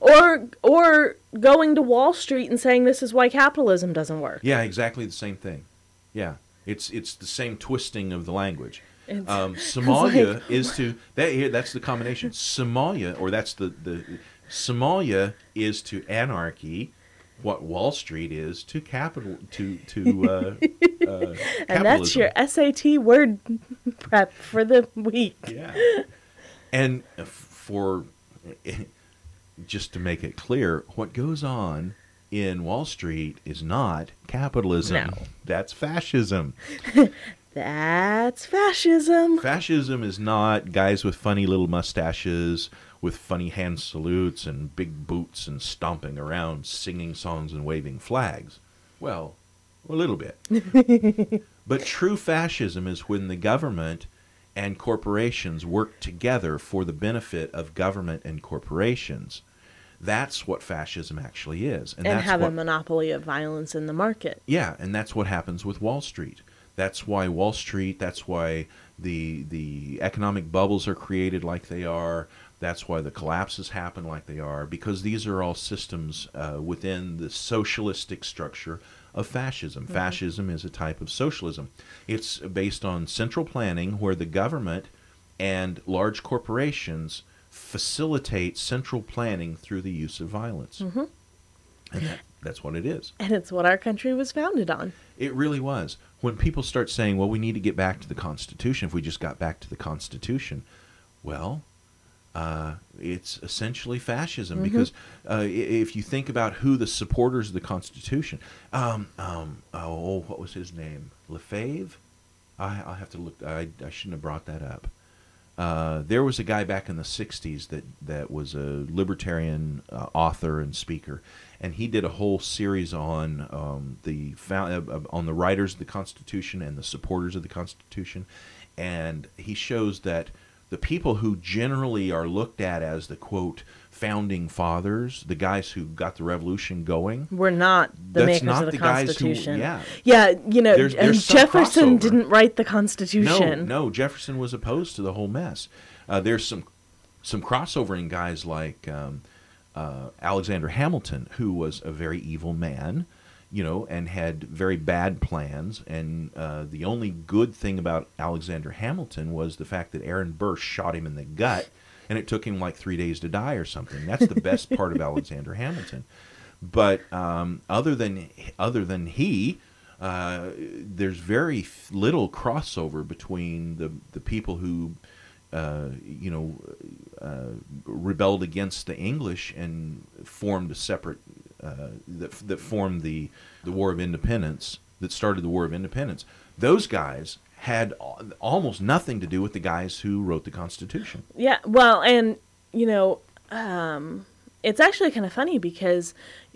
or going to Wall Street and saying this is why capitalism doesn't work. Yeah, exactly the same thing. Yeah, it's the same twisting of the language. Somalia is to that's the combination. Somalia, or that's the Somalia is to anarchy what Wall Street is to capitalism. And that's your SAT word prep for the week. Yeah, and for. Just to make it clear, what goes on in Wall Street is not capitalism. No. That's fascism. That's fascism. Fascism is not guys with funny little mustaches, with funny hand salutes and big boots and stomping around, singing songs and waving flags. Well, a little bit. But true fascism is when the government and corporations work together for the benefit of government and corporations. That's what fascism actually is. And have a monopoly of violence in the market. Yeah, and that's what happens with Wall Street. That's why Wall Street, that's why the economic bubbles are created like they are. That's why the collapses happen like they are, because these are all systems within the socialistic structure of fascism. Mm-hmm. Fascism is a type of socialism. It's based on central planning where the government and large corporations facilitate central planning through the use of violence. Mm-hmm. And that's what it is. And it's what our country was founded on. It really was. When people start saying, well, we need to get back to the Constitution, if we just got back to the Constitution, well, it's essentially fascism. Mm-hmm. Because if you think about who the supporters of the Constitution, what was his name? Lefebvre? I'll have to look. I shouldn't have brought that up. There was a guy back in the 60s that was a libertarian author and speaker, and he did a whole series on the writers of the Constitution and the supporters of the Constitution, and he shows that the people who generally are looked at as the, quote, founding fathers, the guys who got the revolution going, were not the makers of the Constitution. Guys who, there's Jefferson didn't write the Constitution. No, Jefferson was opposed to the whole mess. There's some crossover in guys like Alexander Hamilton, who was a very evil man, and had very bad plans. And the only good thing about Alexander Hamilton was the fact that Aaron Burr shot him in the gut, and it took him like 3 days to die or something. That's the best part of Alexander Hamilton. But other than he, there's very little crossover between the people who rebelled against the English and formed a separate that formed the War of Independence, that started the War of Independence. Those guys had almost nothing to do with the guys who wrote the Constitution. Yeah, well, and it's actually kind of funny because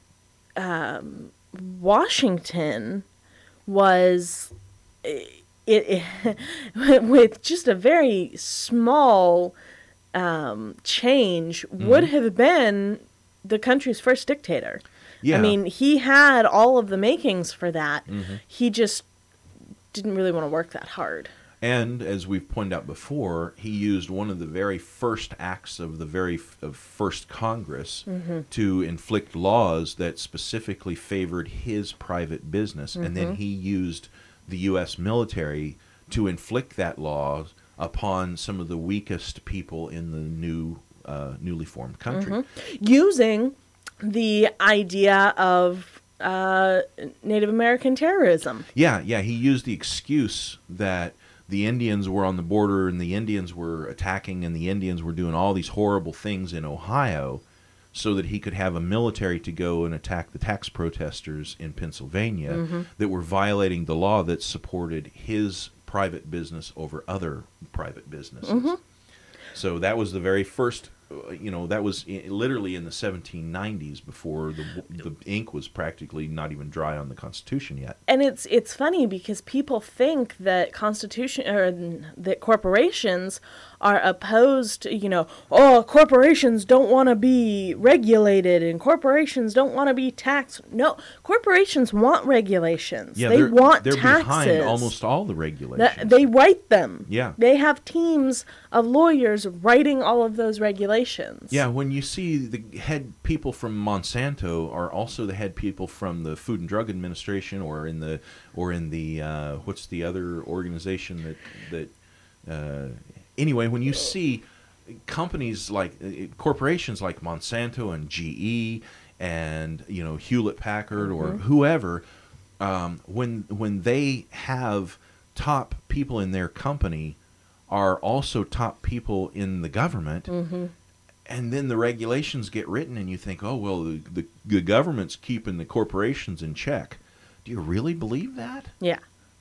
Washington was with just a very small change, would have been the country's first dictator. Yeah. I mean, he had all of the makings for that. Mm-hmm. He just didn't really want to work that hard. And as we've pointed out before, he used one of the very first acts of the very first Congress to inflict laws that specifically favored his private business. And then he used the U.S. military to inflict that law upon some of the weakest people in the newly formed country. Using the idea of Native American terrorism. Yeah, he used the excuse that the Indians were on the border and the Indians were attacking and the Indians were doing all these horrible things in Ohio so that he could have a military to go and attack the tax protesters in Pennsylvania that were violating the law that supported his private business over other private businesses. So that was the very first, that was literally in the 1790s before the ink was practically not even dry on the Constitution yet. And it's funny because people think that that corporations are opposed to, corporations don't want to be regulated and corporations don't want to be taxed. No, corporations want regulations. Yeah, they want they're taxes. behind almost all the regulations. They write them. Yeah. They have teams of lawyers writing all of those regulations. Yeah, when you see the head people from Monsanto are also the head people from the Food and Drug Administration or in the what's the other organization that anyway, when you see companies like corporations like Monsanto and GE and Hewlett Packard or whoever, when they have top people in their company are also top people in the government, and then the regulations get written and you think, oh, well, the government's keeping the corporations in check. Do you really believe that? Yeah.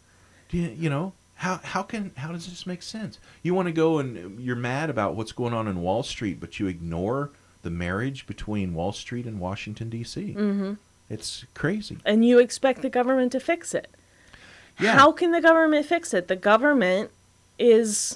How does this make sense? You want to go and you're mad about what's going on in Wall Street, but you ignore the marriage between Wall Street and Washington, D.C. It's crazy. And you expect the government to fix it. Yeah. How can the government fix it? The government is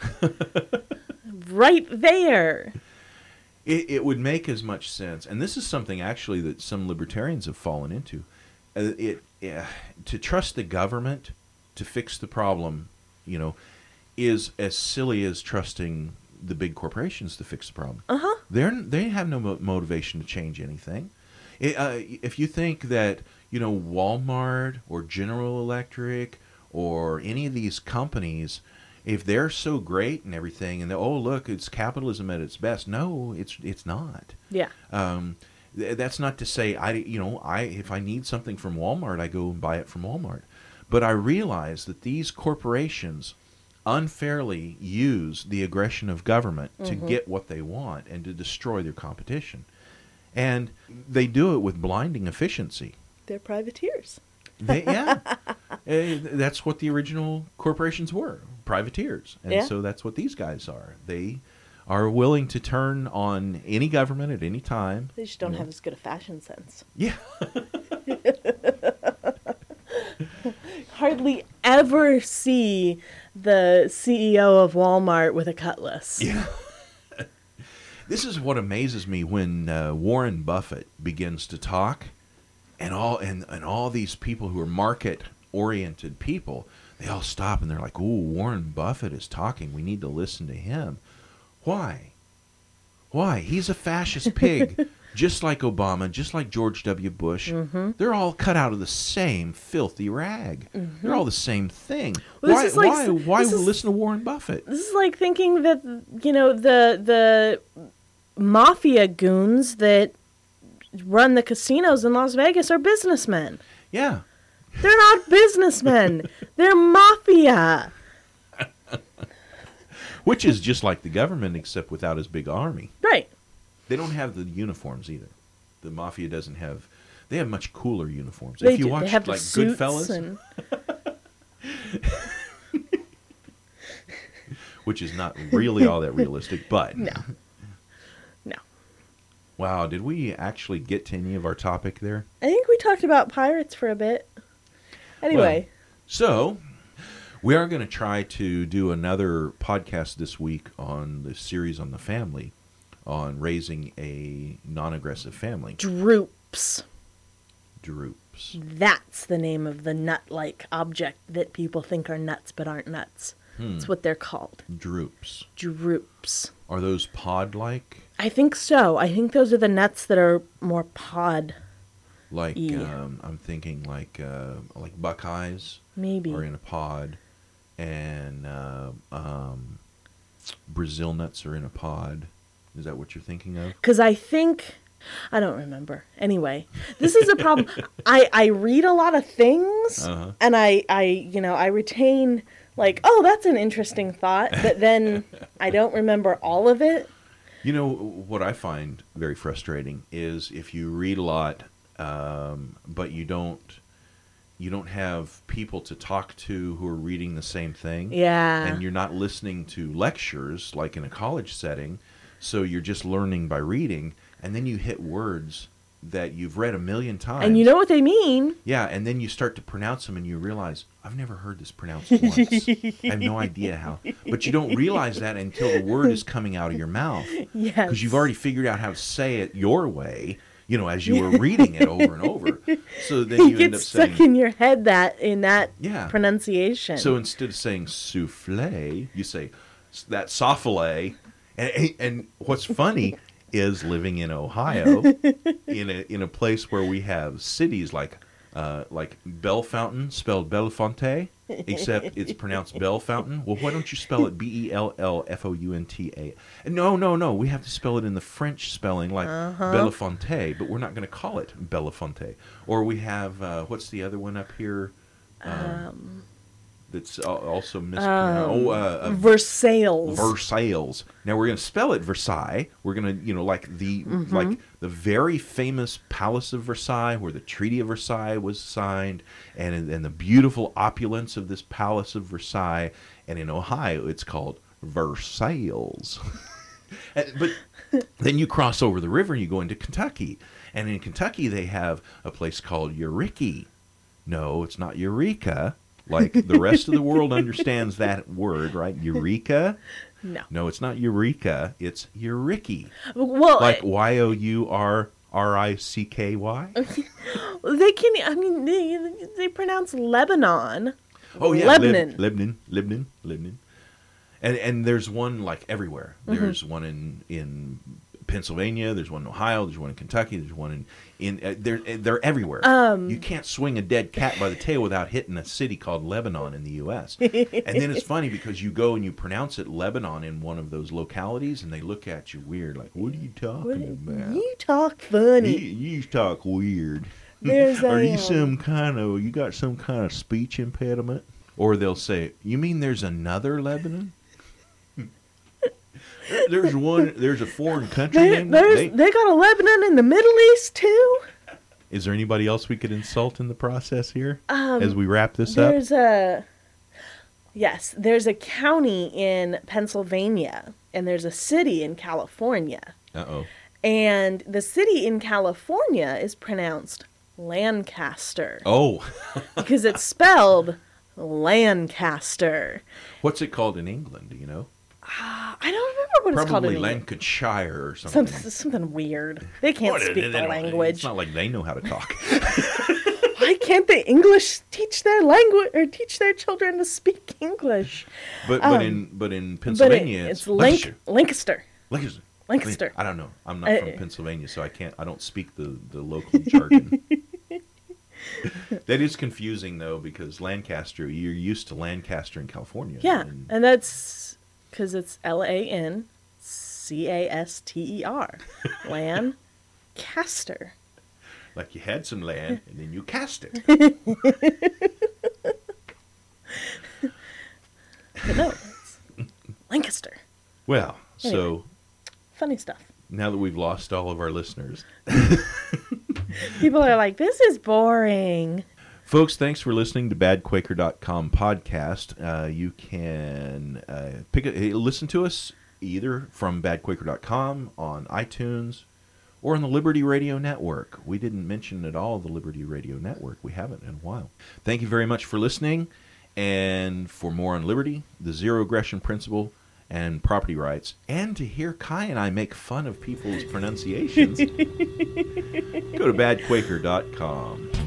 right there. It would make as much sense, and this is something actually that some libertarians have fallen into. To trust the government to fix the problem, is as silly as trusting the big corporations to fix the problem. They have no motivation to change anything. If you think that Walmart or General Electric or any of these companies, if they're so great and everything, and look, it's capitalism at its best. No, it's not. Yeah. That's not to say if I need something from Walmart, I go and buy it from Walmart. But I realize that these corporations unfairly use the aggression of government to get what they want and to destroy their competition. And they do it with blinding efficiency. They're privateers. That's what the original corporations were, privateers. And so that's what these guys are. They are willing to turn on any government at any time. They just don't have as good a fashion sense. Yeah. Hardly ever see the CEO of Walmart with a cutlass. Yeah. This is what amazes me when Warren Buffett begins to talk, and all these people who are market-oriented people, they all stop and they're like, "Ooh, Warren Buffett is talking. We need to listen to him." Why? He's a fascist pig, just like Obama, just like George W. Bush. They're all cut out of the same filthy rag. They're all the same thing. Well, why listen to Warren Buffett? This is like thinking that the mafia goons that run the casinos in Las Vegas are businessmen. Yeah. They're not businessmen. They're mafia. Which is just like the government, except without as big army. Right. They don't have the uniforms either. The mafia doesn't have. They have much cooler uniforms. They if you do. watch They have like the suits Goodfellas, and... which is not really all that realistic, but No. Wow, did we actually get to any of our topic there? I think we talked about pirates for a bit. Anyway. So, we are going to try to do another podcast this week on the series on the family on raising a non-aggressive family. Droops. Droops. That's the name of the nut-like object that people think are nuts but aren't nuts. That's what they're called. Droops. Droops. Are those pod-like? I think so. I think those are the nuts that are more pod. Like, Yeah. I'm thinking like Buckeyes Maybe. are in a pod, and Brazil nuts are in a pod. Is that what you're thinking of? Because I think... I don't remember. Anyway, this is a problem. I read a lot of things, Uh-huh. and I retain, like, oh, that's an interesting thought, but then I don't remember all of it. You know, what I find very frustrating is if you read a lot, but you don't have people to talk to who are reading the same thing. Yeah. And you're not listening to lectures like in a college setting, so you're just learning by reading, and then you hit words that you've read a million times. And you know what they mean. Yeah, and then you start to pronounce them and you realize, I've never heard this pronounced once. I have no idea how. But you don't realize that until the word is coming out of your mouth. Yes. Because you've already figured out how to say it your way, as you were reading it over and over. So then you It end up gets stuck saying, in your head that Yeah. pronunciation. So instead of saying souffle, you say that souffle. And what's funny is living in Ohio, in a place where we have cities like Bellefontaine, spelled Bellefonte, except it's pronounced Bellefontaine. Well, why don't you spell it Bellfounta? No, we have to spell it in the French spelling like Bellefonte, but we're not going to call it Bellefonte. Or we have what's the other one up here? That's also mispronounced. Versailles. Versailles. Now we're going to spell it Versailles. We're going to, like the very famous Palace of Versailles, where the Treaty of Versailles was signed, and the beautiful opulence of this Palace of Versailles. And in Ohio, it's called Versailles. But then you cross over the river and you go into Kentucky, and in Kentucky they have a place called Eureka. No, it's not Eureka. Like the rest of the world understands that word, right? Eureka? No, it's not Eureka. It's Eureka. Well, Like Yourricky. they can. I mean, they pronounce Lebanon. Oh, yeah. Lebanon. Lebanon. And there's one like everywhere. There's one in Pennsylvania. There's one in Ohio. There's one in Kentucky. There's one in they're everywhere. You can't swing a dead cat by the tail without hitting a city called Lebanon in the U.S. And then it's funny because you go and you pronounce it Lebanon in one of those localities, and they look at you weird, like, "What are you talking about? You talk funny. You talk weird. There's Are a, you you got some kind of speech impediment?" Or they'll say, "You mean there's another Lebanon?" There's a foreign country named they got a Lebanon in the Middle East too. Is there anybody else we could insult in the process here as we wrap this up? There's a county in Pennsylvania, and there's a city in California. Uh-oh. And the city in California is pronounced Lancaster. Oh. Because it's spelled Lancaster. What's it called in England, do you know? I don't remember what it's called. Probably in Lancashire or something. Something weird. They can't speak the language. It's not like they know how to talk. Why can't the English teach their language or teach their children to speak English? But in Pennsylvania, it's Lancashire. Lancaster. Lancaster. I don't know. I'm not from Pennsylvania, so I don't speak the local jargon. That is confusing though, because Lancaster, you're used to Lancaster in California. Yeah, and that's because it's Lancaster. Lancaster. Like you had some land and then you cast it. But no, it's Lancaster. Well, Anyway. so Funny stuff. now that we've lost all of our listeners, People are like, this is boring. folks, thanks for listening to badquaker.com podcast. You can listen to us either from badquaker.com, on iTunes, or on the Liberty Radio Network. We didn't mention at all the Liberty Radio Network. We haven't in a while. Thank you very much for listening. And for more on liberty, the zero aggression principle, and property rights, and to hear Kai and I make fun of people's pronunciations, go to badquaker.com.